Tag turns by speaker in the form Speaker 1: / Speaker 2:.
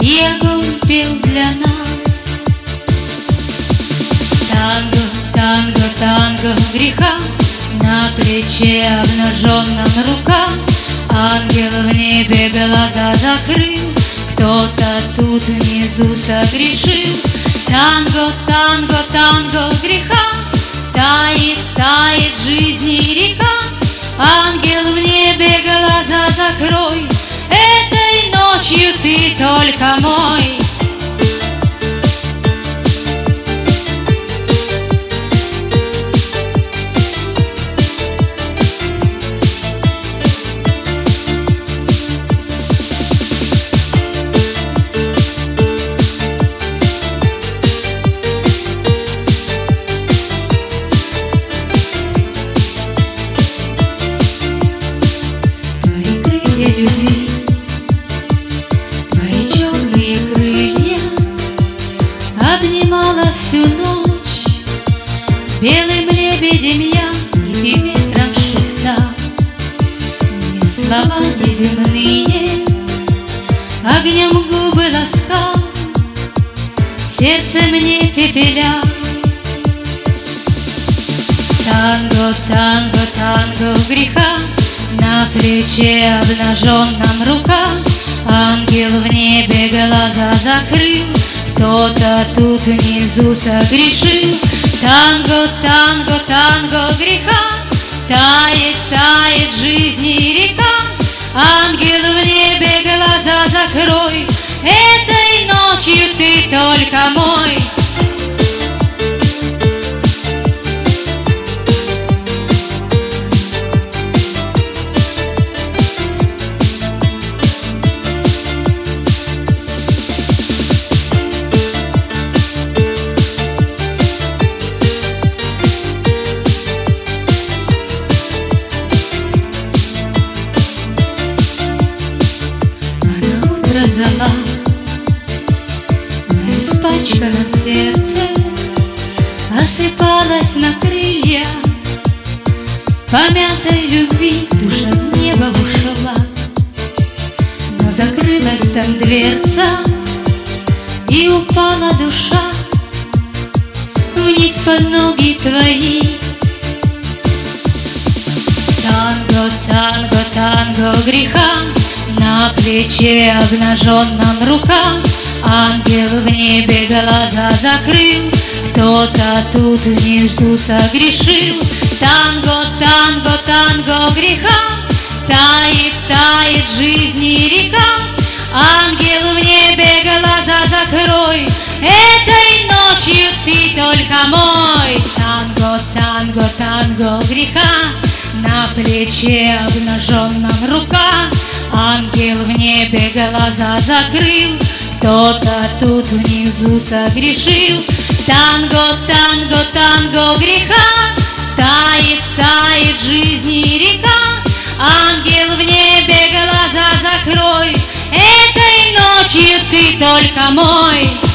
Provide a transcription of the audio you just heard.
Speaker 1: и огонь пел для нас. Танго, танго, танго греха, на плече обнаженном рука. Ангел в небе глаза закрыл, кто-то тут внизу согрешил. Танго, танго, танго греха, тает, тает жизни река. Ангел в небе глаза закрой, этой ночью ты только мой. Любви, твои черные крылья обнимала всю ночь. Белым лебедем я и ты ветром шептал мне слова неземные, огнем губы ласкал, сердце мне пепелял. Танго, танго, танго греха, на плече обнаженном рука. Ангел в небе глаза закрыл, кто-то тут внизу согрешил. Танго, танго, танго греха, тает, тает жизни река. Ангел в небе глаза закрой, этой ночью ты только мой. Зала на испачканном сердце осыпалась на крылья. Помятой любви душа в небо ушла, но закрылась там дверца, и упала душа вниз под ноги твои. Танго, танго, танго греха, на плече обнаженном рука. Ангел в небе глаза закрыл, кто-то тут внизу согрешил. Танго, танго, танго греха, тает, тает жизни река. Ангел в небе глаза закрой, этой ночью ты только мой. Танго, танго, танго греха, на плече обнаженном рука. Ангел в небе глаза закрыл, кто-то тут внизу согрешил. Танго, танго, танго греха, тает, тает жизни река. Ангел в небе глаза закрой, этой ночью ты только мой.